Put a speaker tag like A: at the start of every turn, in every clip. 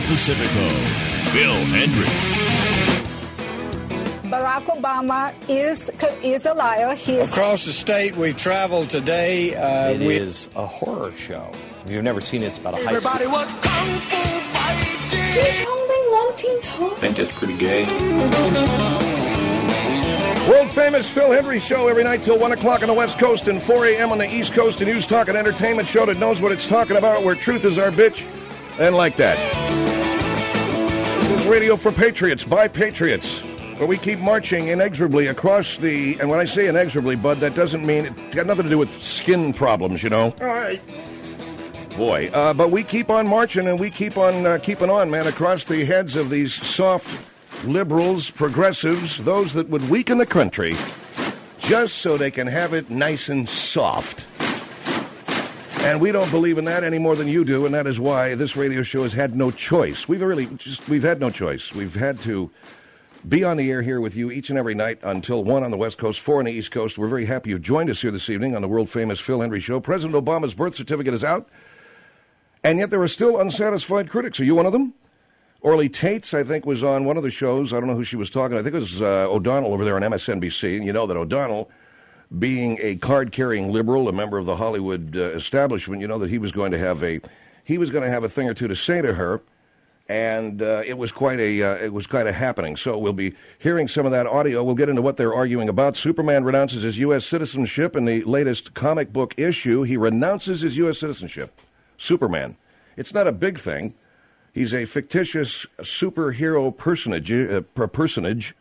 A: Pacifico, Phil Hendrie.
B: Barack Obama is a liar.
C: Across the state, we've traveled today.
D: It is a horror show. If you've never seen it, it's about a high school.
E: Everybody was kung fu fighting.
F: I think that's pretty gay.
G: World-famous Phil Hendrie Show every night till 1 o'clock on the West Coast and 4 a.m. on the East Coast. A news, talk, and entertainment show that knows what it's talking about, where truth is our bitch, and like that. This is radio for patriots, by patriots, where we keep marching inexorably across the... And when I say inexorably, Bud, that doesn't mean... It's got nothing to do with skin problems, you know? All right. Boy, but we keep on marching, and we keep on keeping on, man, across the heads of these soft liberals, progressives, those that would weaken the country, just so they can have it nice and soft. And we don't believe in that any more than you do, and that is why this radio show has had no choice. We've had no choice. We've had to be on the air here with you each and every night until 1 on the West Coast, 4 on the East Coast. We're very happy you've joined us here this evening on the world-famous Phil Hendrie Show. President Obama's birth certificate is out, and yet there are still unsatisfied critics. Are you one of them? Orly Tates, I think, was on one of the shows. I don't know who she was talking to. I think it was O'Donnell over there on MSNBC. And you know that O'Donnell, being a card-carrying liberal, a member of the Hollywood establishment, you know that he was going to have a thing or two to say to her, and it was quite a happening. So we'll be hearing some of that audio. We'll get into what they're arguing about. Superman renounces his U.S. citizenship in the latest comic book issue. He renounces his U.S. citizenship. Superman. It's not a big thing. He's a fictitious superhero personage,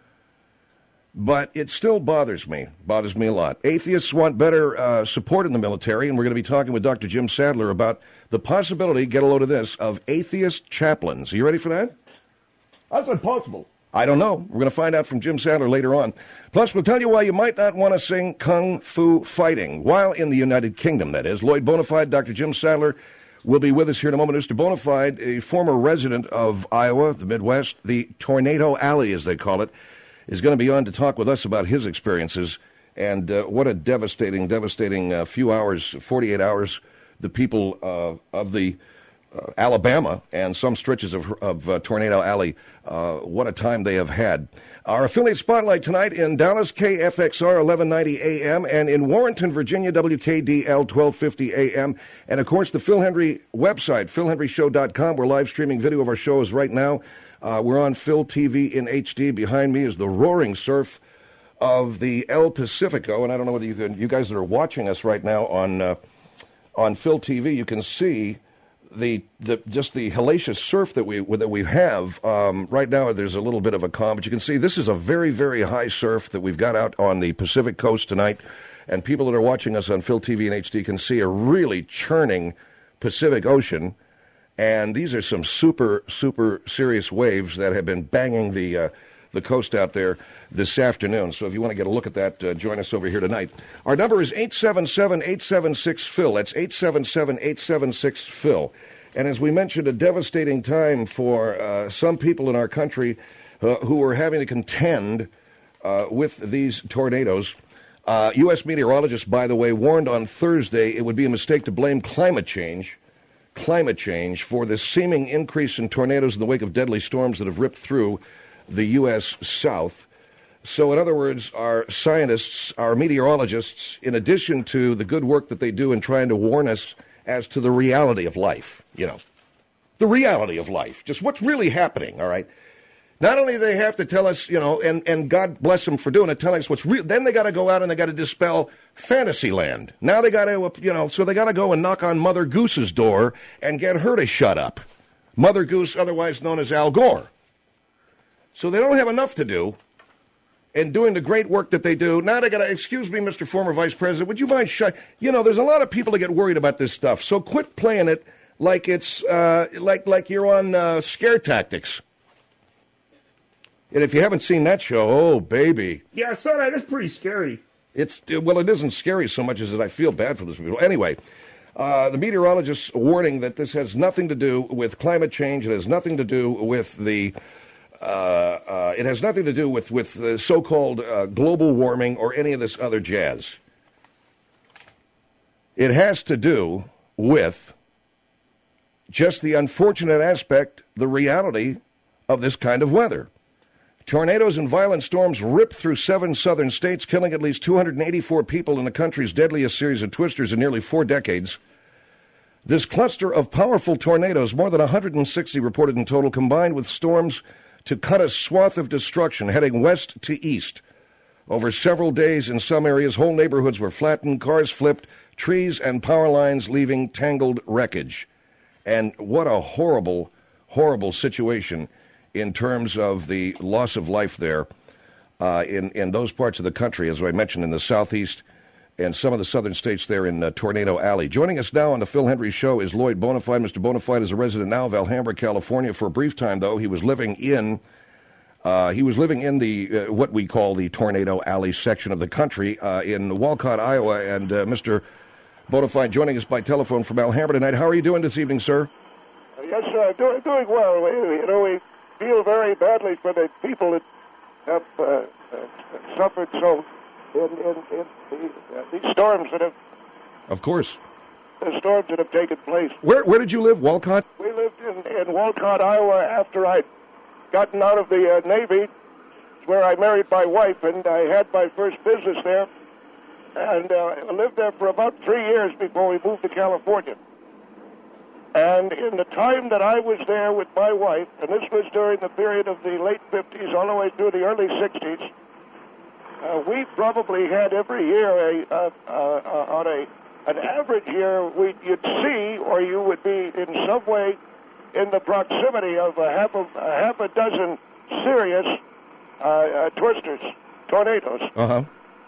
G: but it still bothers me a lot. Atheists want better support in the military, and we're going to be talking with Dr. Jim Sadler about the possibility, get a load of this, of atheist chaplains. Are you ready for that? How's that possible? I don't know. We're going to find out from Jim Sadler later on. Plus, we'll tell you why you might not want to sing Kung Fu Fighting, while in the United Kingdom, that is. Lloyd Bonafide, Dr. Jim Sadler, will be with us here in a moment. Mr. Bonafide, a former resident of Iowa, the Midwest, the Tornado Alley, as they call it, is going to be on to talk with us about his experiences. And what a devastating few hours, 48 hours, the people of the Alabama and some stretches of Tornado Alley, what a time they have had. Our affiliate spotlight tonight in Dallas, KFXR 1190 AM, and in Warrenton, Virginia, WKDL 1250 AM. And, of course, the Phil Hendrie website, philhendrieshow.com. We're live streaming video of our shows right now. We're on Phil TV in HD. Behind me is the roaring surf of the El Pacifico. And I don't know whether you guys that are watching us right now on Phil TV, you can see just the hellacious surf that we have right now. There's a little bit of a calm, but you can see this is a very, very high surf that we've got out on the Pacific Coast tonight. And people that are watching us on Phil TV and HD can see a really churning Pacific Ocean. And these are some super, super serious waves that have been banging the coast out there this afternoon. So if you want to get a look at that, join us over here tonight. Our number is 877-876-PHIL. That's 877-876-PHIL. And as we mentioned, a devastating time for some people in our country who are having to contend with these tornadoes. U.S. meteorologists, by the way, warned on Thursday it would be a mistake to blame climate change for the seeming increase in tornadoes in the wake of deadly storms that have ripped through the U.S. South. So, in other words, our scientists, our meteorologists, in addition to the good work that they do in trying to warn us as to the reality of life, the reality of life, just what's really happening, all right? Not only do they have to tell us, and God bless them for doing it, telling us what's real, then they got to go out and they got to dispel Fantasyland. Now they got to, so they got to go and knock on Mother Goose's door and get her to shut up. Mother Goose, otherwise known as Al Gore. So they don't have enough to do in doing the great work that they do. Now they got to, excuse me, Mr. Former Vice President, would you mind there's a lot of people that get worried about this stuff. So quit playing it like it's like you're on scare tactics. And if you haven't seen that show, oh, baby.
H: Yeah, I saw that. It's pretty scary.
G: It isn't scary so much as that I feel bad for those people. Anyway, the meteorologists warning that this has nothing to do with climate change. It has nothing to do with the so-called global warming or any of this other jazz. It has to do with just the unfortunate aspect, the reality of this kind of weather. Tornadoes and violent storms rip through 7 southern states, killing at least 284 people in the country's deadliest series of twisters in nearly 4 decades. This cluster of powerful tornadoes, more than 160 reported in total, combined with storms to cut a swath of destruction heading west to east. Over several days in some areas, whole neighborhoods were flattened, cars flipped, trees and power lines leaving tangled wreckage. And what a horrible, horrible situation in terms of the loss of life there in those parts of the country, as I mentioned, in the southeast and some of the southern states there in Tornado Alley. Joining us now on the Phil Hendrie Show is Lloyd Bonafide. Mr. Bonafide is a resident now of Alhambra, California. For a brief time, though, he was living in the what we call the Tornado Alley section of the country in Walcott, Iowa. And Mr. Bonafide joining us by telephone from Alhambra tonight. How are you doing this evening, sir?
H: Yes, doing well. We feel very badly for the people that have suffered so in these storms that have. Of course. The storms that have taken place.
G: Where did you live, Walcott?
H: We lived in Walcott, Iowa, after I'd gotten out of the Navy, where I married my wife, and I had my first business there. And I lived there for about 3 years before we moved to California. And in the time that I was there with my wife, and this was during the period of the late 50s all the way through the early 60s, we probably had every year on an average year you'd see, or you would be in some way in the proximity of a half a dozen serious twisters, tornadoes.
G: Uh-huh.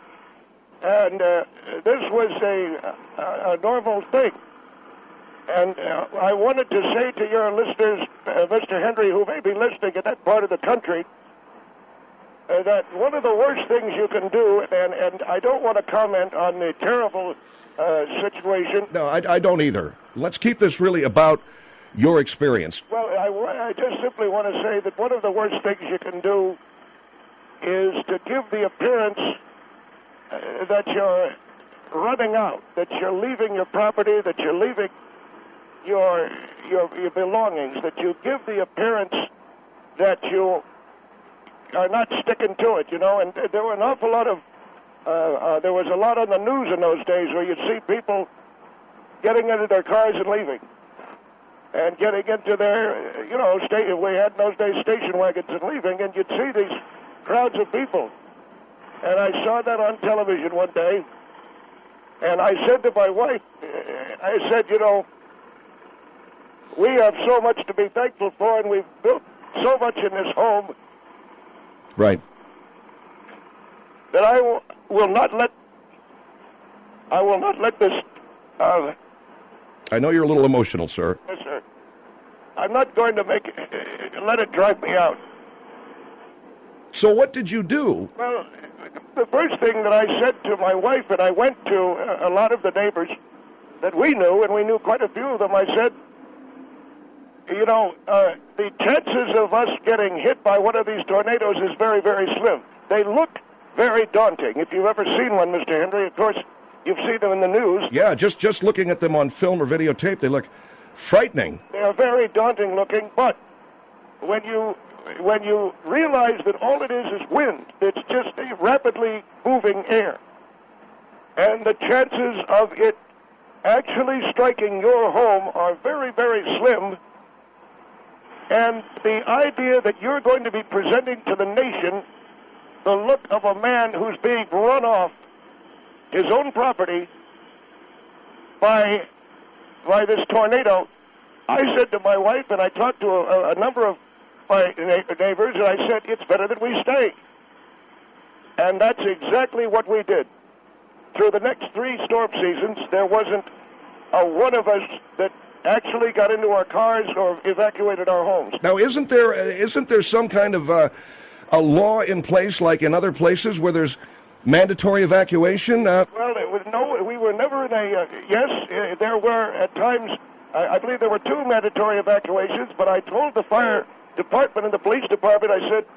H: And this was a normal thing. And I wanted to say to your listeners, Mr. Hendrie, who may be listening in that part of the country, that one of the worst things you can do, and I don't want to comment on the terrible situation.
G: No, I don't either. Let's keep this really about your experience.
H: Well, I just simply want to say that one of the worst things you can do is to give the appearance that you're running out, that you're leaving your property, that you're leaving your belongings, that you give the appearance that you are not sticking to it, and there were an awful lot of, there was a lot on the news in those days where you'd see people getting into their cars and leaving, and getting into their, we had in those days station wagons and leaving, and you'd see these crowds of people. And I saw that on television one day, and I said to my wife, I said, we have so much to be thankful for, and we've built so much in this home.
G: Right.
H: That I will not let this.
G: I know you're a little emotional, sir.
H: Yes, sir. I'm not going to let it drive me out.
G: So what did you do?
H: Well, the first thing that I said to my wife, and I went to a lot of the neighbors that we knew, and we knew quite a few of them, I said, the chances of us getting hit by one of these tornadoes is very, very slim. They look very daunting. If you've ever seen one, Mr. Hendrie, of course, you've seen them in the news.
G: Yeah, just looking at them on film or videotape, they look frightening.
H: They are very daunting looking, but when you realize that all it is wind, it's just a rapidly moving air, and the chances of it actually striking your home are very, very slim, and the idea that you're going to be presenting to the nation the look of a man who's being run off his own property by this tornado, I said to my wife, and I talked to a number of my neighbors, and I said, it's better that we stay. And that's exactly what we did. Through the next 3 storm seasons, there wasn't a one of us that actually got into our cars or evacuated our homes.
G: Now, isn't there some kind of a law in place, like in other places, where there's mandatory evacuation?
H: Well, we were never in a, yes, there were at times, I believe there were 2 mandatory evacuations, but I told the fire department and the police department, I said,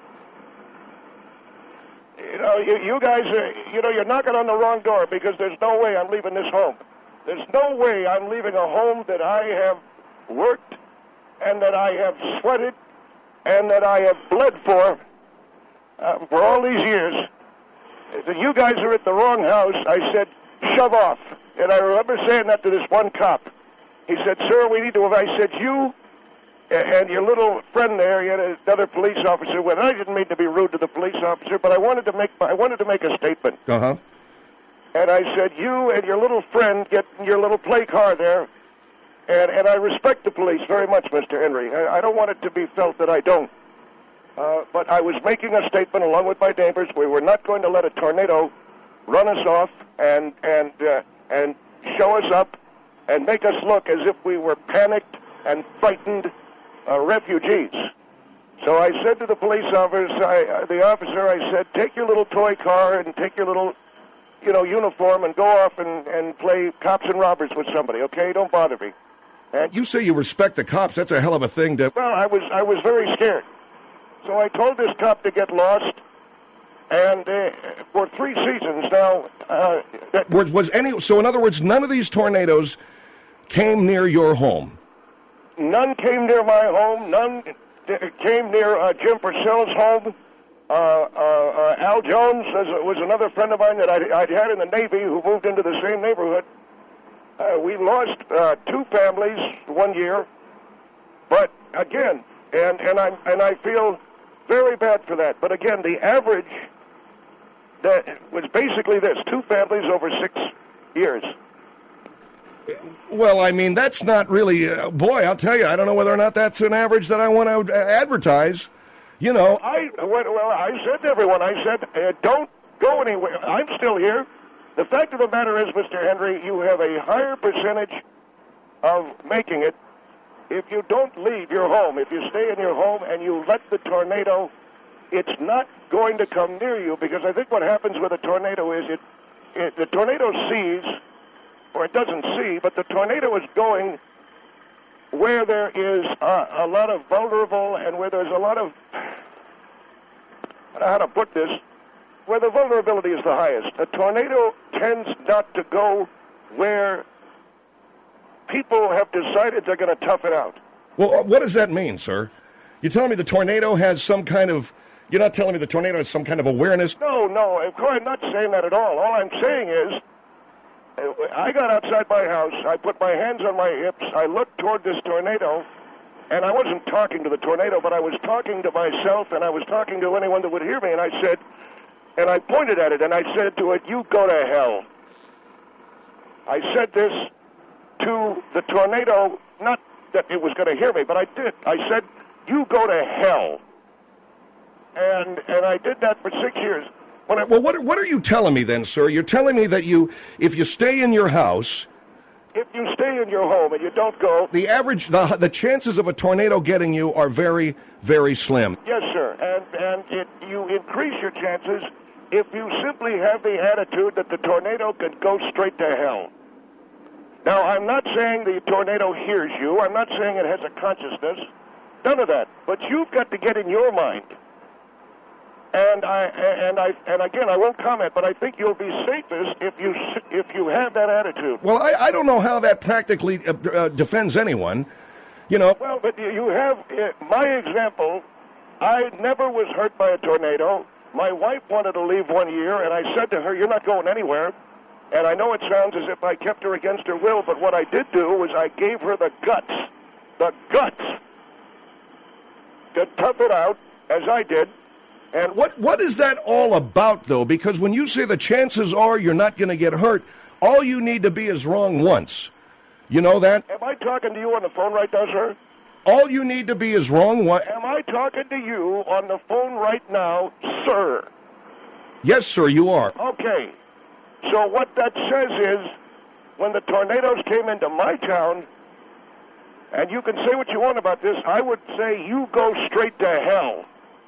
H: you guys, you're knocking on the wrong door, because there's no way I'm leaving this home. There's no way I'm leaving a home that I have worked and that I have sweated and that I have bled for all these years. You guys are at the wrong house. I said, shove off. And I remember saying that to this one cop. He said, sir, we need to... I said, you and your little friend there, you had another police officer with. I didn't mean to be rude to the police officer, but I wanted to make a statement.
G: Uh-huh.
H: And I said, you and your little friend get in your little play car there. And I respect the police very much, Mr. Henry. I don't want it to be felt that I don't. But I was making a statement along with my neighbors. We were not going to let a tornado run us off and show us up and make us look as if we were panicked and frightened refugees. So I said to the police officer, I said, take your little toy car and take your little, uniform and go off and play cops and robbers with somebody, okay? Don't bother me. And
G: you say you respect the cops. That's a hell of a thing to...
H: Well, I was very scared. So I told this cop to get lost, and for 3 seasons now...
G: So in other words, none of these tornadoes came near your home?
H: None came near my home. None came near Jim Purcell's home. Al Jones was another friend of mine that I'd had in the Navy who moved into the same neighborhood. We lost 2 families 1 year, but again, and I feel very bad for that. But again, the average that was basically this: 2 families over 6 years.
G: Well, I mean, that's not really, boy, I'll tell you, I don't know whether or not that's an average that I want to advertise.
H: I said to everyone, I said, don't go anywhere. I'm still here. The fact of the matter is, Mr. Henry, you have a higher percentage of making it if you don't leave your home. If you stay in your home and you let the tornado, it's not going to come near you, because I think what happens with a tornado is the tornado sees, or it doesn't see, but the tornado is going where there is a lot of vulnerable and where there's a lot of, I don't know how to put this, where the vulnerability is the highest. A tornado tends not to go where people have decided they're going to tough it out.
G: Well, what does that mean, sir? You're telling me the tornado has some kind of, you're not telling me the tornado has some kind of awareness?
H: No, of course I'm not saying that at all. All I'm saying is, I got outside my house, I put my hands on my hips, I looked toward this tornado, and I wasn't talking to the tornado, but I was talking to myself, and I was talking to anyone that would hear me, and I said, and I pointed at it, and I said to it, you go to hell. I said this to the tornado, not that it was going to hear me, but I did. I said, you go to hell. And I did that for 6 years.
G: Well, what are you telling me then, sir? You're telling me that if you stay in your house...
H: If you stay in your home and you don't go...
G: The chances of a tornado getting you are very, very slim.
H: Yes, sir. And you increase your chances if you simply have the attitude that the tornado could go straight to hell. Now, I'm not saying the tornado hears you. I'm not saying it has a consciousness. None of that. But you've got to get in your mind. And again, I won't comment, but I think you'll be safest if you have that attitude.
G: Well, I don't know how that practically defends anyone,
H: Well, but you have my example. I never was hurt by a tornado. My wife wanted to leave 1 year, and I said to her, "You're not going anywhere." And I know it sounds as if I kept her against her will, but what I did do was I gave her the guts to tough it out, as I did.
G: And what is that all about, though? Because when you say the chances are you're not going to get hurt, all you need to be is wrong once. You know that?
H: Am I talking to you on the phone right now, sir?
G: All you need to be is wrong once.
H: Am I talking to you on the phone right now, sir?
G: Yes, sir, you are.
H: Okay. So what that says is, when the tornadoes came into my town, and you can say what you want about this, I would say you go straight to hell.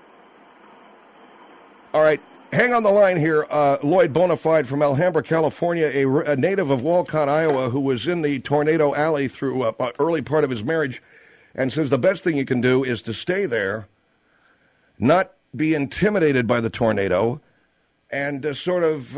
G: All right, hang on the line here. Lloyd Bonafide from Alhambra, California, a native of Walcott, Iowa, who was in the tornado alley through an early part of his marriage, and says the best thing you can do is to stay there, not be intimidated by the tornado, and sort of,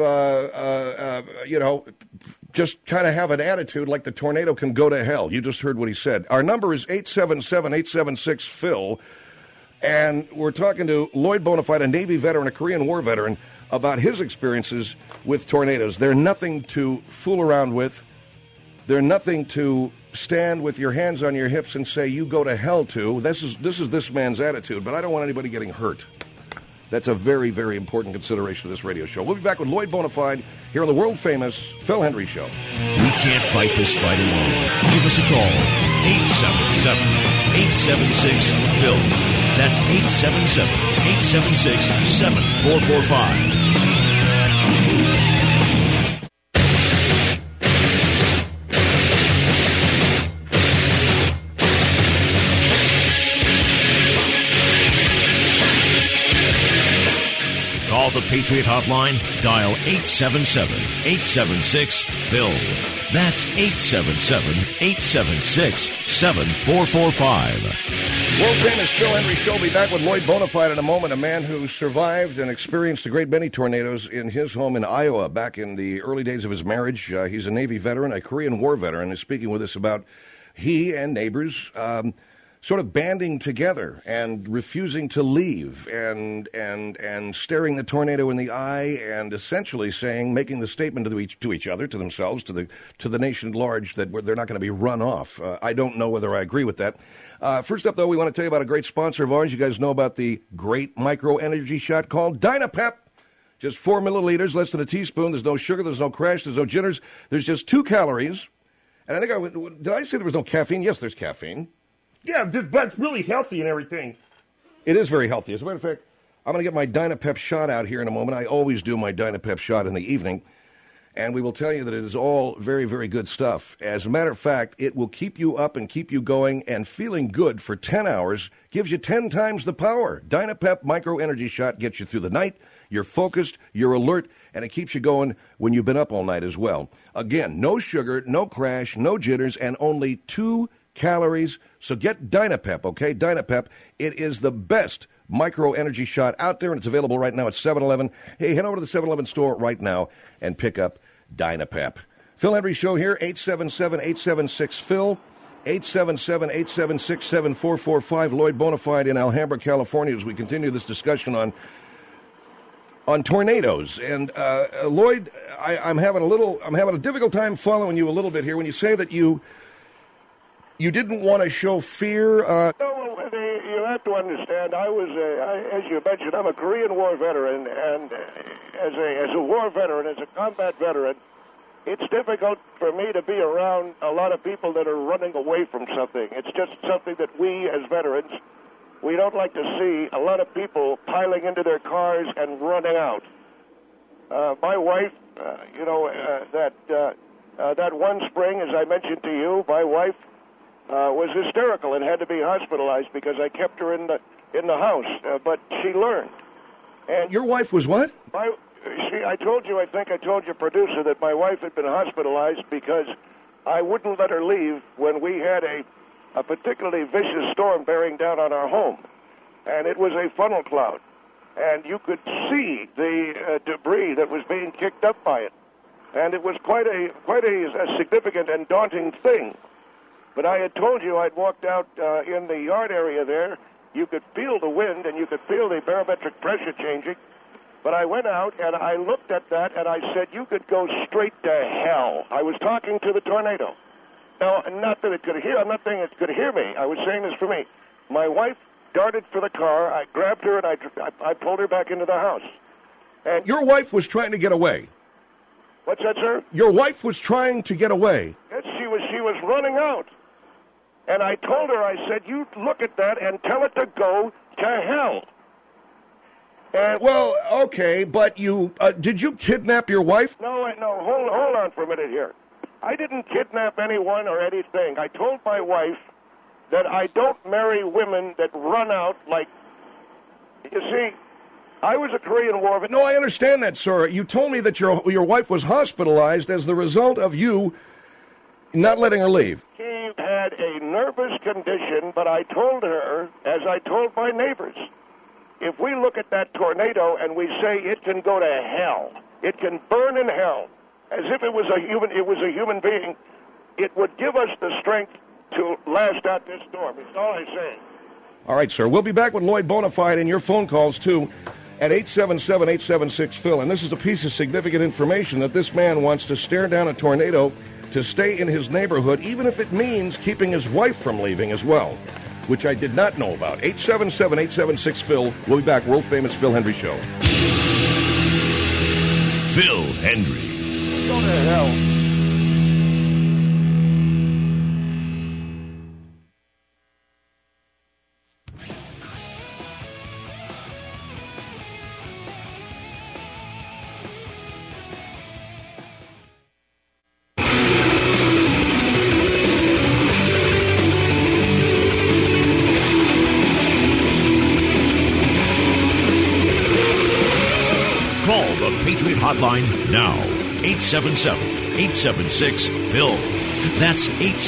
G: just kind of have an attitude like the tornado can go to hell. You just heard what he said. Our number is 877-876-PHIL, and we're talking to Lloyd Bonafide, a Navy veteran, a Korean War veteran, about his experiences with tornadoes. They're nothing to fool around with. They're nothing to stand with your hands on your hips and say, you go to hell to. This is this man's attitude, but I don't want anybody getting hurt. That's a very, very important consideration of this radio show. We'll be back with Lloyd Bonafide here on the world-famous Phil Hendrie Show.
A: We can't fight this fight alone. Give us a call. 877-876-PHIL. That's 877-876-7445. Call the Patriot Hotline, dial 877-876-PHIL. That's 877-876-7445.
G: World-famous Phil Hendrie Show. Be back with Lloyd Bonafide in a moment, a man who survived and experienced a great many tornadoes in his home in Iowa back in the early days of his marriage. He's a Navy veteran, a Korean War veteran, is speaking with us about he and neighbors sort of banding together and refusing to leave and staring the tornado in the eye and essentially making the statement to each other, to themselves, to the nation at large, that they're not going to be run off. I don't know whether I agree with that. First up, though, we want to tell you about a great sponsor of ours. You guys know about the great micro-energy shot called Dynapep. Just 4 milliliters, less than a teaspoon. There's no sugar, there's no crash, there's no jitters. There's just 2 calories. And I think did I say there was no caffeine? Yes, there's caffeine.
I: Yeah, but it's really healthy and everything.
G: It is very healthy. As a matter of fact, I'm going to get my Dynapep shot out here in a moment. I always do my Dynapep shot in the evening. And we will tell you that it is all very, very good stuff. As a matter of fact, it will keep you up and keep you going and feeling good for 10 hours, gives you 10 times the power. Dynapep Micro Energy Shot gets you through the night. You're focused, you're alert, and it keeps you going when you've been up all night as well. Again, no sugar, no crash, no jitters, and only 2 calories. So get Dynapep, okay? Dynapep. It is the best micro-energy shot out there, and it's available right now at 7-Eleven. Hey, head over to the 7-Eleven store right now and pick up Dynapep. Phil Hendrie Show here, 877-876-PHIL, 877-876-7445. Lloyd Bonafide in Alhambra, California, as we continue this discussion on tornadoes. And Lloyd, I'm having a difficult time following you a little bit here when you say that you didn't want to show fear.
H: No, you have to understand. As you mentioned, I'm a Korean War veteran, and as a war veteran, as a combat veteran, it's difficult for me to be around a lot of people that are running away from something. It's just something that we, as veterans, we don't like to see a lot of people piling into their cars and running out. My wife, that one spring, as I mentioned to you, my wife was hysterical and had to be hospitalized because I kept her in the house. But she learned. And
G: your wife was what?
H: I told you, producer, that my wife had been hospitalized because I wouldn't let her leave when we had a particularly vicious storm bearing down on our home. And it was a funnel cloud. And you could see the debris that was being kicked up by it. And it was quite a significant and daunting thing. But I had told you I'd walked out in the yard area there. You could feel the wind and you could feel the barometric pressure changing. But I went out and I looked at that and I said, you could go straight to hell. I was talking to the tornado. Now, not that it could hear. I'm not saying it could hear me. I was saying this for me. My wife darted for the car. I grabbed her and I pulled her back into the house. And
G: your wife was trying to get away.
H: What's that, sir?
G: Your wife was trying to get away.
H: Yes, she was running out. And I told her, I said, you look at that and tell it to go to hell. And
G: well, okay, but did you kidnap your wife?
H: No, hold on for a minute here. I didn't kidnap anyone or anything. I told my wife that I don't marry women that run out like, you see, I was a Korean War veteran.
G: No, I understand that, sir. You told me that your wife was hospitalized as the result of you not letting her leave.
H: She had a nervous condition, but I told her, as I told my neighbors, if we look at that tornado and we say it can go to hell, it can burn in hell, as if it was a human being, it would give us the strength to last out this storm. That's all I'm saying.
G: All right, sir. We'll be back with Lloyd Bonafide and your phone calls, too, at 877-876-PHIL. And this is a piece of significant information that this man wants to stare down a tornado to stay in his neighborhood, even if it means keeping his wife from leaving as well, which I did not know about. 877-876-PHIL. We'll be back. World-famous Phil Hendry Show.
A: Phil Hendry.
H: Go to hell.
A: Call the Patriot Hotline now. 877-876-PHIL. That's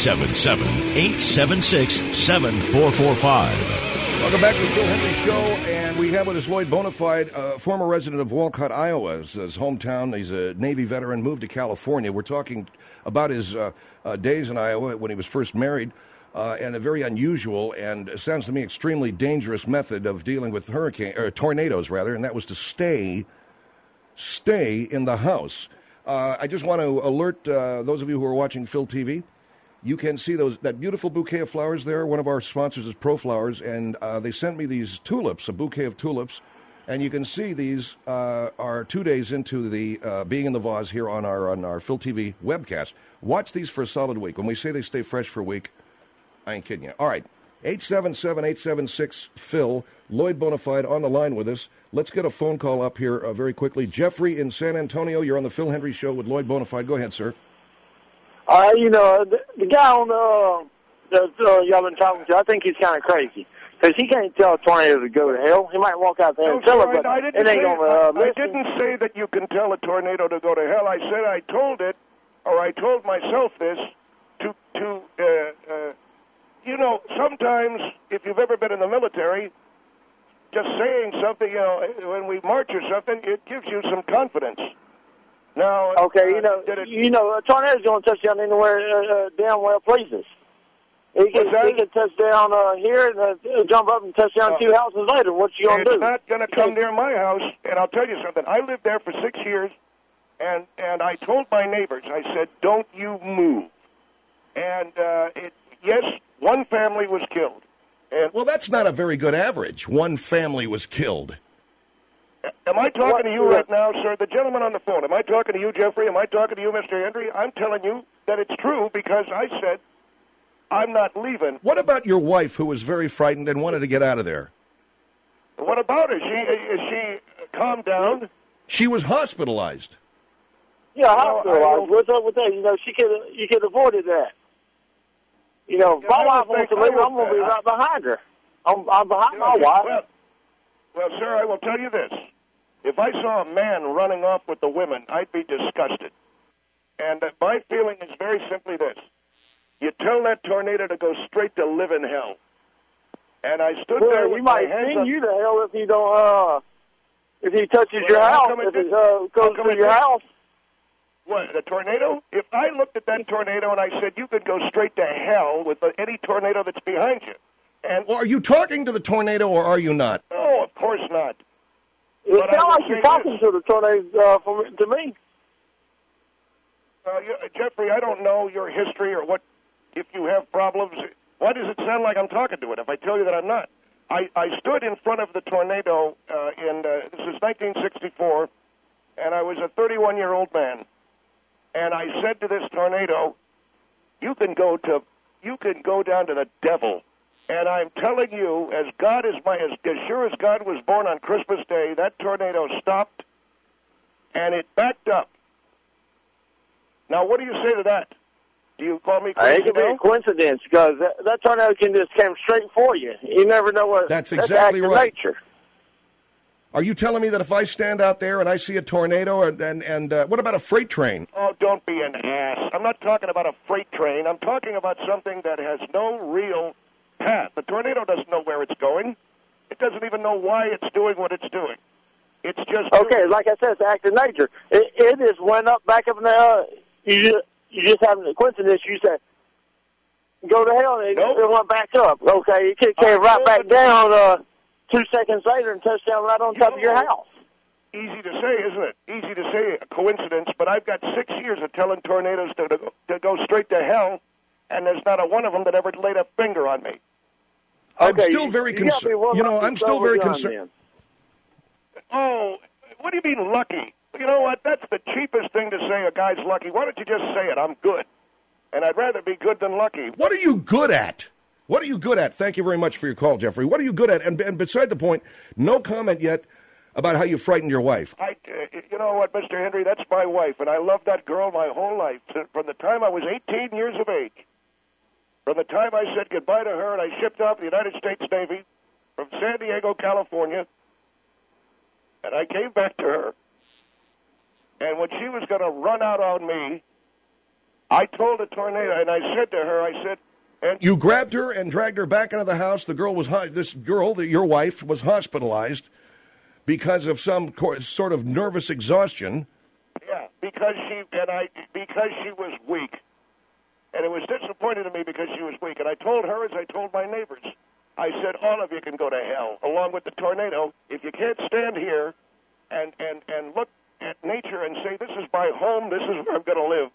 A: 877-876-7445.
G: Welcome back to the Phil Hendry Show, and we have with us Lloyd Bonafide, former resident of Walcott, Iowa, his hometown. He's a Navy veteran, moved to California. We're talking about his days in Iowa when he was first married, and a very unusual and, it sounds to me, extremely dangerous method of dealing with tornadoes, and that was to stay in the house. I just want to alert those of you who are watching Phil TV. You can see that beautiful bouquet of flowers there. One of our sponsors is Pro Flowers, and they sent me these tulips, a bouquet of tulips. And you can see these are 2 days into the being in the vase here on our Phil TV webcast. Watch these for a solid week. When we say they stay fresh for a week, I ain't kidding you. All right, 877-876-PHIL. Lloyd Bonafide on the line with us. Let's get a phone call up here very quickly. Jeffrey in San Antonio, you're on the Phil Hendry Show with Lloyd Bonafide. Go ahead, sir.
J: The guy on that y'all been talking to, I think he's kind of crazy. Because he can't tell a tornado to go to hell. He might walk out there and tell it, but it ain't going to listen.
H: I didn't say that you can tell a tornado to go to hell. I said I told myself this to sometimes if you've ever been in the military, just saying something, when we march or something, it gives you some confidence. Now,
J: okay, a tornado's going to touch down anywhere damn well pleases. He can touch down here and jump up and touch down 2 houses later. What you going to do?
H: It's not going to come near my house, and I'll tell you something. I lived there for 6 years, and I told my neighbors, I said, don't you move. And, yes, one family was killed.
G: Well, that's not a very good average. One family was killed.
H: Am I talking to you right now, sir? The gentleman on the phone. Am I talking to you, Jeffrey? Am I talking to you, Mr. Hendry? I'm telling you that it's true because I said I'm not leaving.
G: What about your wife, who was very frightened and wanted to get out of there?
H: What about her? Is she calmed down?
G: She was hospitalized.
J: Yeah, hospitalized. What's up with that? You could have avoided that. If my wife wants to leave, I'm going to be right behind her. I'm behind my wife.
H: Well, sir, I will tell you this. If I saw a man running off with the women, I'd be disgusted. And my feeling is very simply this. You tell that tornado to go straight to live in hell. And I stood there with my hands up. He might send you to hell if you don't, if he touches your house, if it goes through your house. What, the tornado? If I looked at that tornado and I said, you could go straight to hell with any tornado that's behind you. And
G: well, are you talking to the tornado or are you not?
H: No, of course not.
J: It sounds like you're talking to the tornado to me.
H: Jeffrey, I don't know your history or what, if you have problems. Why does it sound like I'm talking to it if I tell you that I'm not? I stood in front of the tornado this is 1964, and I was a 31-year-old man. And I said to this tornado, you can go down to the devil. And I'm telling you, as sure as God was born on Christmas Day, that tornado stopped, and it backed up. Now, what do you say to that? Do you call me crazy?
J: It could be a coincidence, because that tornado can just come straight for you. You never know what.
G: That's exactly right.
J: Nature.
G: Are you telling me that if I stand out there and I see a tornado, and what about a freight train?
H: Oh, don't be an ass. I'm not talking about a freight train. I'm talking about something that has no real path. The tornado doesn't know where it's going. It doesn't even know why it's doing what it's doing. It's just
J: okay. Like I said, it's act of nature. It just went up, back up in the air. You just have a coincidence. You said go to hell, and it went back up. Okay, it came right back down 2 seconds later and touched down right on top of your house.
H: Easy to say, isn't it? Easy to say a coincidence, but I've got 6 years of telling tornadoes to go straight to hell, and there's not a one of them that ever laid a finger on me.
G: I'm still very concerned. I'm still very concerned.
H: Oh, what do you mean lucky? You know what? That's the cheapest thing to say a guy's lucky. Why don't you just say it? I'm good. And I'd rather be good than lucky.
G: What are you good at? What are you good at? Thank you very much for your call, Jeffrey. What are you good at? And beside the point, no comment yet about how you frightened your wife.
H: You know what, Mr. Henry? That's my wife, and I loved that girl my whole life. From the time I was 18 years of age. From the time I said goodbye to her and I shipped off the United States Navy from San Diego, California, and I came back to her. And when she was going to run out on me, I told a tornado, and I said to her, and
G: you grabbed her and dragged her back into the house. The girl was your wife, was hospitalized because of some sort of nervous exhaustion.
H: Yeah, because she was weak. And it was disappointing to me because she was weak. And I told her, as I told my neighbors, I said, all of you can go to hell, along with the tornado. If you can't stand here and look at nature and say, this is my home, this is where I'm going to live.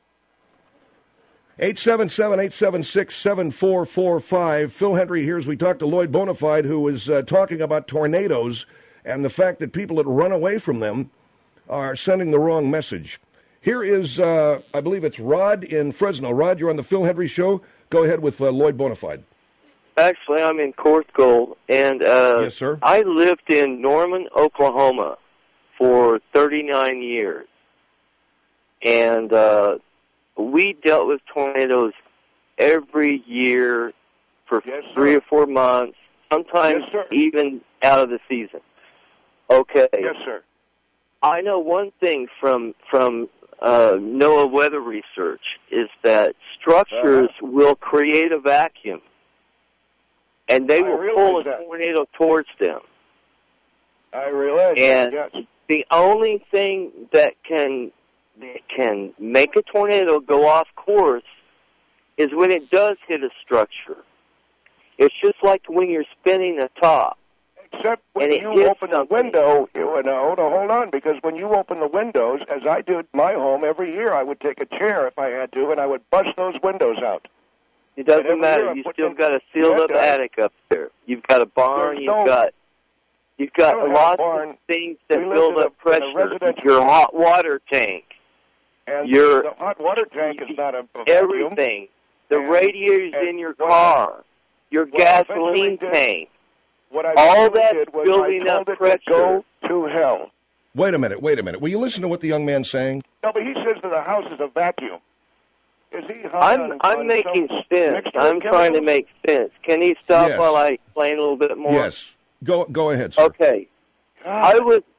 G: 877-876-7445. Phil Hendry here as we talk to Lloyd Bonafide, who is talking about tornadoes and the fact that people that run away from them are sending the wrong message. Here is, I believe it's Rod in Fresno. Rod, you're on the Phil Hendry Show. Go ahead with Lloyd Bonafide.
K: Actually, I'm in Court Gold, and
G: yes, sir.
K: I lived in Norman, Oklahoma for 39 years. And we dealt with tornadoes every year for 3 or 4 months, sometimes even out of the season. Okay.
H: Yes, sir.
K: I know one thing from NOAA weather research is that structures will create a vacuum, and they will pull a tornado towards them.
H: I realize
K: and
H: that, yes.
K: The only thing that can make a tornado go off course is when it does hit a structure. It's just like when you're spinning a top.
H: Except when you open the window, hold on, because when you open the windows, as I do at my home every year, I would take a chair if I had to, and I would bust those windows out.
K: It doesn't matter. You still got a sealed-up attic up there. You've got a barn. You've got lots of things that build up pressure. Your hot water tank.
H: And the hot water tank is not a vacuum.
K: Everything. The radiators in your car. Your gasoline tank. All that's building up pressure.
H: Go to hell.
G: Wait a minute. Will you listen to what the young man's saying?
H: No, but he says that the house is a vacuum. Is he?
K: I'm making sense. I'm trying to make sense. Can he stop while I explain a little bit more?
G: Yes. Go ahead, sir.
K: Okay. I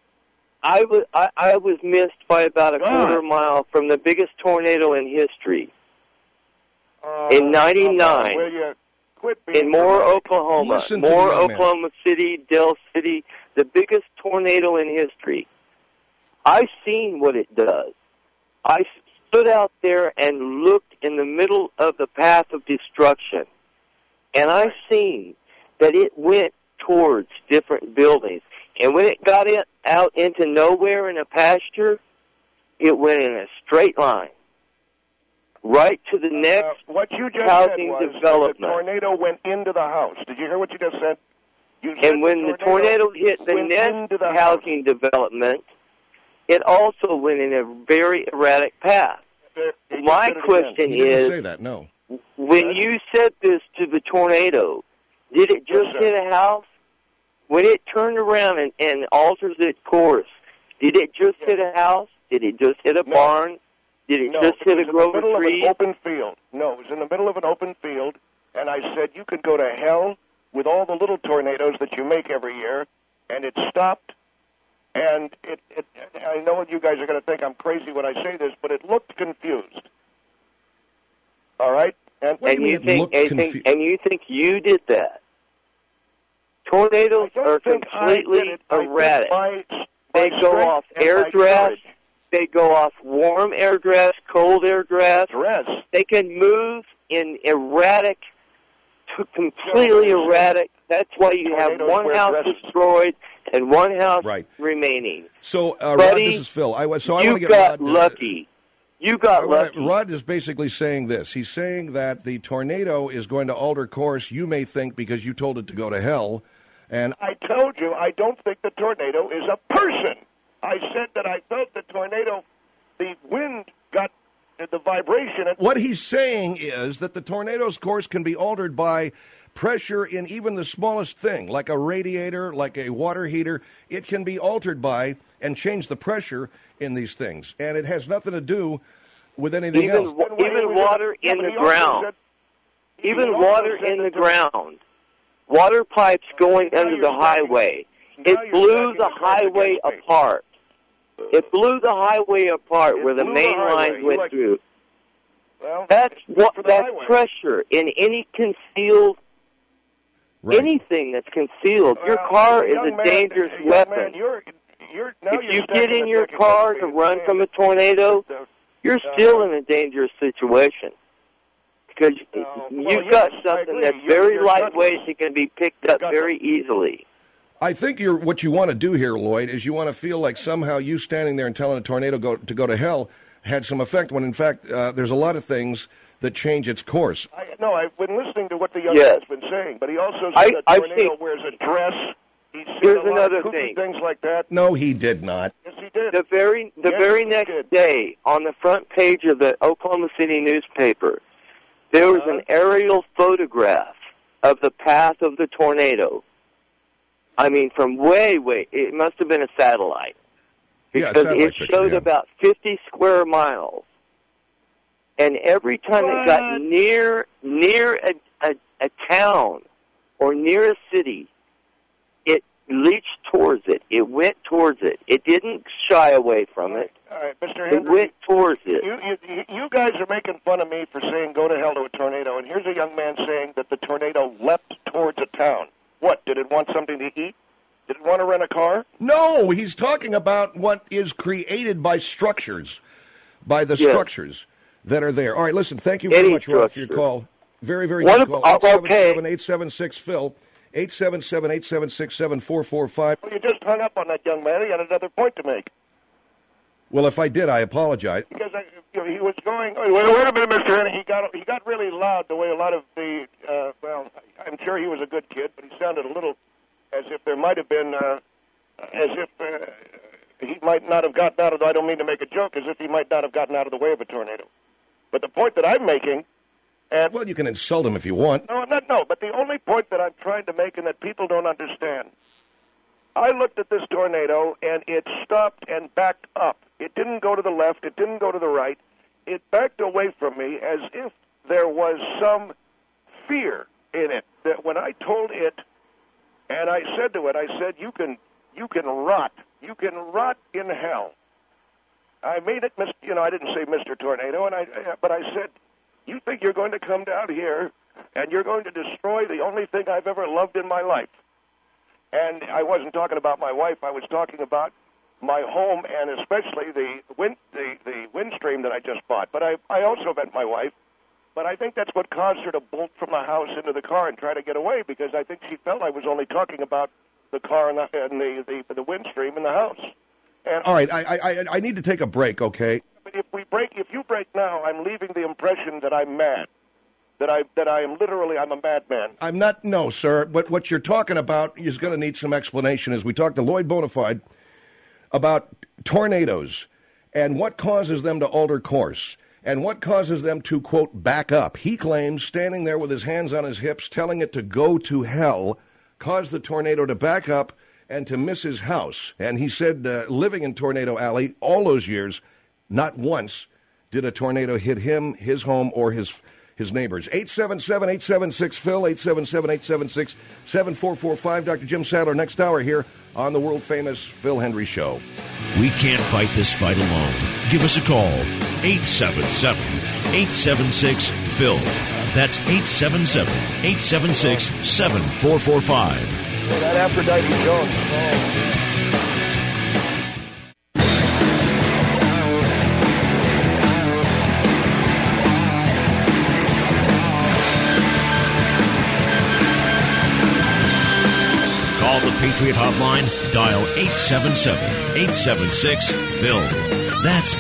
K: was missed by about a quarter mile from the biggest tornado in history. In '99. In Moore, Oklahoma. Oklahoma City, Del City, the biggest tornado in history. I've seen what it does. I stood out there and looked in the middle of the path of destruction. And I've seen that it went towards different buildings. And when it got out into nowhere in a pasture, it went in a straight line. Right to the next
H: what you just
K: housing
H: said was
K: development.
H: The tornado went into the house. Did you hear what you just said?
K: And when the tornado hit the next housing development, it also went in a very erratic path. My question is,
G: say that, no.
K: When you said this to the tornado, did it just hit a house? When it turned around and alters its course, did it just hit a house? Did it just hit a barn? Did it just hit a grove of trees?
H: It was in the middle of an open field. No, it was in the middle of an open field, and I said, you could go to hell with all the little tornadoes that you make every year, and it stopped, and I know you guys are going to think I'm crazy when I say this, but it looked confused. All right?
K: And you think you did that Tornadoes are completely erratic. They go off air drafts. They go off warm air drafts, cold air drafts. They can move in completely erratic. That's why you have one house destroyed and one house remaining.
G: So, Rod, this is Phil. I want to get Rod.
K: Lucky. You got lucky.
G: Rod is basically saying this. He's saying that the tornado is going to alter course, you may think, because you told it to go to hell. And
H: I told you I don't think the tornado is a person. I said that I felt the tornado, the wind got the vibration.
G: What he's saying is that the tornado's course can be altered by pressure in even the smallest thing, like a radiator, like a water heater. It can be altered by and change the pressure in these things. And it has nothing to do with anything else.
K: Even water in the ground. Even water in the ground. Water pipes going under the highway. It blew the highway apart. It blew the highway apart where the main lines went through.
H: Well,
K: that's pressure in any concealed, anything that's concealed. Your car is a dangerous weapon. If you get in your car to run from a tornado, you're still in a dangerous situation. Because you've got something that's very lightweight that can be picked up very easily.
G: I think what you want to do here, Lloyd, is you want to feel like somehow you standing there and telling a tornado to go to hell had some effect, when in fact there's a lot of things that change its course.
H: I've been listening to what the young man's been saying, but he also said that tornado wears a dress.
K: Here's another thing.
H: Things like that.
G: No, he did not.
H: Yes, he did.
K: The very next day, on the front page of the Oklahoma City newspaper, there was an aerial photograph of the path of the tornado. I mean, from way, it must have been a satellite. Because it showed about 50 square miles. And every time it got near a town or near a city, it leached towards it. It went towards it. It didn't shy away from it.
H: All right, Mr. Hendry,
K: it went towards it.
H: You guys are making fun of me for saying go to hell to a tornado, and here's a young man saying that the tornado leapt towards a town. What, did it want something to eat? Did it want to rent a car?
G: No, he's talking about what is created by structures, by the structures that are there. All right, listen, thank you very much, Rod, for your call. Very, very good call. 877-876-PHIL, 877-876-7445.
H: Well, you just hung up on that young man. He had another point to make.
G: Well, if I did, I apologize.
H: Because he was going. Wait a minute, Mr. Henry. He got really loud the way a lot of the. I'm sure he was a good kid, but he sounded a little as if there might have been, as if he might not have gotten out of. I don't mean to make a joke, as if he might not have gotten out of the way of a tornado. But the point that I'm making.
G: Well, you can insult him if you want.
H: No. But the only point that I'm trying to make, and that people don't understand. I looked at this tornado, and it stopped and backed up. It didn't go to the left. It didn't go to the right. It backed away from me as if there was some fear in it. That when I told it, and I said to it, I said, you can rot. You can rot in hell. I made it, I didn't say Mr. Tornado, but I said, you think you're going to come down here, and you're going to destroy the only thing I've ever loved in my life. And I wasn't talking about my wife. I was talking about my home, and especially the Windstream that I just bought. But I also meant my wife. But I think that's what caused her to bolt from the house into the car and try to get away, because I think she felt I was only talking about the car and the Windstream in the house. And
G: all right, I need to take a break, okay?
H: But if you break now, I'm leaving the impression that I'm mad. That I am literally, I'm a madman.
G: I'm not, no, sir. But what you're talking about is going to need some explanation. As we talked to Lloyd Bonafide about tornadoes and what causes them to alter course and what causes them to, quote, back up. He claims, standing there with his hands on his hips, telling it to go to hell, caused the tornado to back up and to miss his house. And he said, living in Tornado Alley all those years, not once did a tornado hit him, his home, or his neighbors. 877-876-PHIL, 877-876-7445. Dr. Jim Sadler, next hour here on the world-famous Phil Hendry Show.
A: We can't fight this fight alone. Give us a call, 877-876-PHIL. That's 877-876-7445.
H: That Aphrodite Jones. Oh.
A: Call the Patriot Hotline. Dial 877-876-PHIL. That's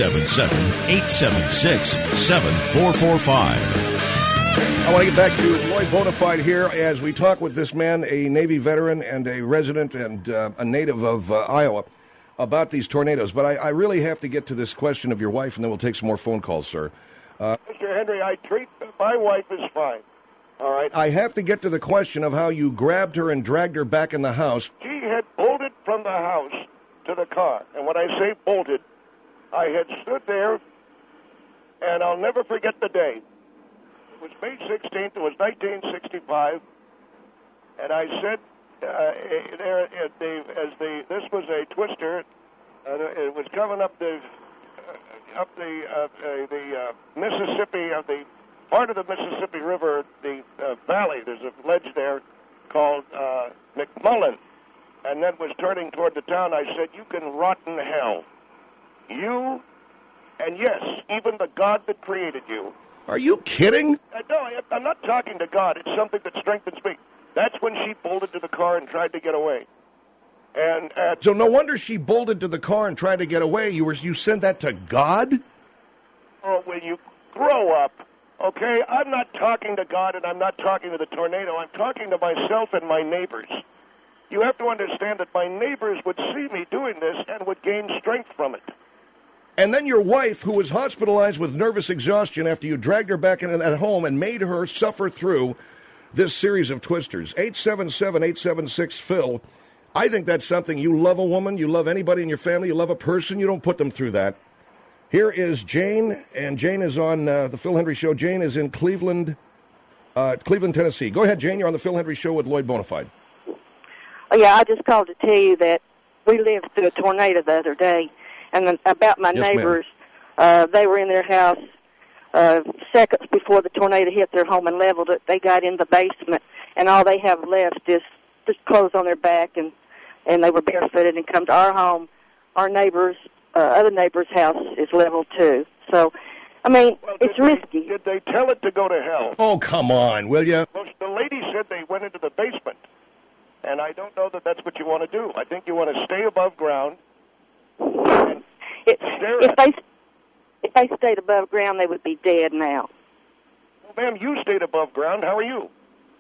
A: 877-876-7445.
G: I want to get back to Lloyd Bonafide here as we talk with this man, a Navy veteran and a resident and a native of Iowa, about these tornadoes. But I really have to get to this question of your wife, and then we'll take some more phone calls, sir.
H: Mr. Henry, my wife is fine. All right.
G: I have to get to the question of how you grabbed her and dragged her back in the house.
H: She had bolted from the house to the car. And when I say bolted, I had stood there, and I'll never forget the day. It was May 16th. It was 1965. And I said, this was a twister. It was coming up the Mississippi, of the part of the Mississippi River, the valley. There's a ledge there called McMullen, and then was turning toward the town. I said, "You can rot in hell, you, and yes, even the God that created you."
G: Are you kidding?
H: No, I'm not talking to God. It's something that strengthens me. That's when she bolted to the car and tried to get away. And
G: so no wonder she bolted to the car and tried to get away. You sent that to God?
H: Oh, will you grow up? Okay, I'm not talking to God and I'm not talking to the tornado. I'm talking to myself and my neighbors. You have to understand that my neighbors would see me doing this and would gain strength from it.
G: And then your wife, who was hospitalized with nervous exhaustion after you dragged her back into that home and made her suffer through this series of twisters. 877-876-PHIL. I think that's something. You love a woman, you love anybody in your family, you love a person, you don't put them through that. Here is Jane, and Jane is on the Phil Hendry Show. Jane is in Cleveland, Tennessee. Go ahead, Jane. You're on the Phil Hendry Show with Lloyd Bonafide.
L: Oh, yeah, I just called to tell you that we lived through a tornado the other day, and about my neighbors, they were in their house seconds before the tornado hit their home and leveled it. They got in the basement, and all they have left is just clothes on their back, and they were barefooted and come to our home. Our neighbors, other neighbor's house is leveled too. So, I mean, it's risky.
H: Did they tell it to go to hell?
G: Oh, come on, will you?
H: Well, the lady said they went into the basement, and I don't know that that's what you want to do. I think you want to stay above ground. And
L: if they stayed above ground, they would be dead now.
H: Well, ma'am, you stayed above ground. How are you?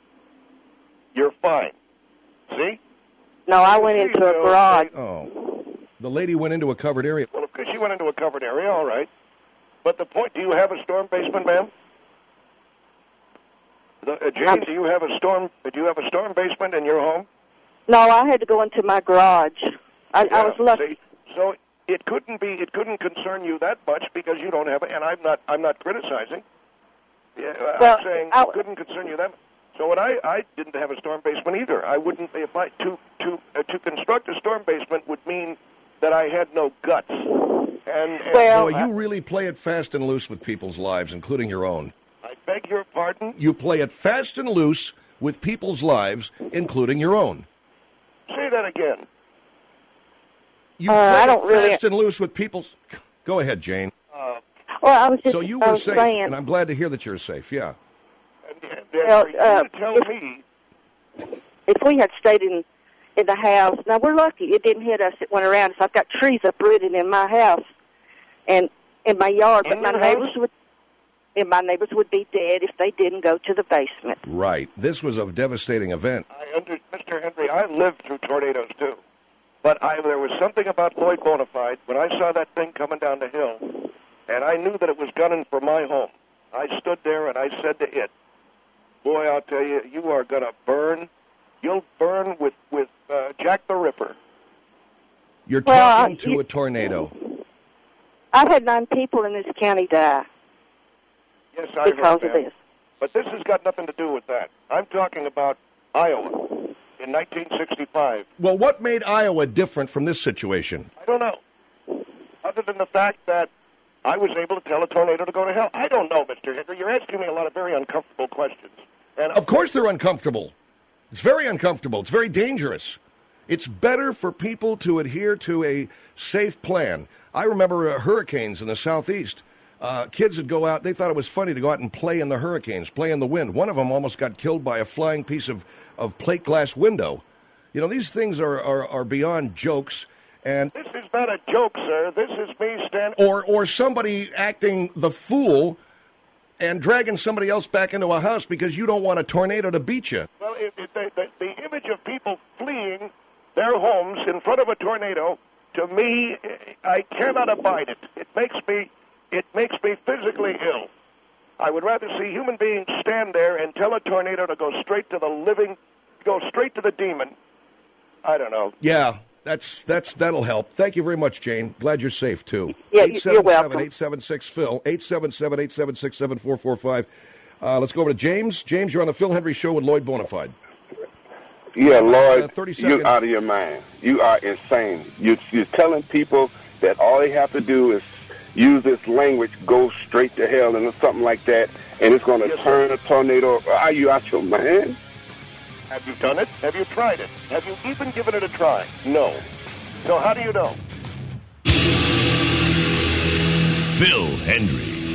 H: You're fine. See?
L: No, I went into a garage.
G: Oh. The lady went into a covered area.
H: Well, of course she went into a covered area, all right. But the point, do you have a storm basement, ma'am? Jane, do you have a storm basement in your home?
L: No, I had to go into my garage. I was lucky.
H: See? So it couldn't concern you that much because you don't have it, and I'm not criticizing. Yeah, I'm saying it couldn't concern you that much. So I didn't have a storm basement either. I wouldn't, to construct a storm basement would mean that I had no guts.
G: Boy, you really play it fast and loose with people's lives, including your own.
H: I beg your pardon?
G: You play it fast and loose with people's lives, including your own.
H: Say that again.
G: You play it fast and loose with people's... Go ahead, Jane.
L: Well, I was just
G: So you were safe,
L: saying...
G: and I'm glad to hear that you're safe, yeah.
H: Well, tell me.
L: If we had stayed in the house, now we're lucky it didn't hit us. It went around us. I've got trees uprooted in my house and in my yard, but my neighbors would be dead if they didn't go to the basement.
G: Right. This was a devastating event.
H: Mr. Henry, I lived through tornadoes too, but there was something about Lloyd Bonafide when I saw that thing coming down the hill, and I knew that it was gunning for my home. I stood there and I said to it, "Boy, I'll tell you, you are going to burn. You'll burn with Jack the Ripper."
G: You're talking to a tornado.
L: I've had 9 people in this county die.
H: Yes, I
L: because of this.
H: But this has got nothing to do with that. I'm talking about Iowa in 1965.
G: Well, what made Iowa different from this situation?
H: I don't know. Other than the fact that I was able to tell a tornado to go to hell. I don't know, Mr. Henry. You're asking me a lot of very uncomfortable questions. And
G: of course they're uncomfortable. It's very uncomfortable. It's very dangerous. It's better for people to adhere to a safe plan. I remember hurricanes in the Southeast. Kids would go out. They thought it was funny to go out and play in the hurricanes, play in the wind. One of them almost got killed by a flying piece of plate glass window. You know, these things are beyond jokes. And
H: this is not a joke, sir. This is me standing.
G: Or somebody acting the fool and dragging somebody else back into a house because you don't want a tornado to beat you.
H: Well, the image of people fleeing their homes in front of a tornado, to me, I cannot abide it. It makes me physically ill. I would rather see human beings stand there and tell a tornado to go straight to the demon. I don't know.
G: Yeah, that'll help. Thank you very much, Jane. Glad you're safe, too.
L: Yeah, you're welcome.
G: 877-876-PHIL, 877-876-7445. Let's go over to James. James, you're on the Phil Hendry Show with Lloyd Bonafide.
M: Yeah, Lloyd,
G: 30 seconds.
M: You're out of your mind. You are insane. You're telling people that all they have to do is use this language, go straight to hell, and something like that, and it's going to turn a tornado. Are you out your mind?
H: Have you done it? Have you tried it? Have you even given it a try? No. So how do you know?
A: Phil Hendry.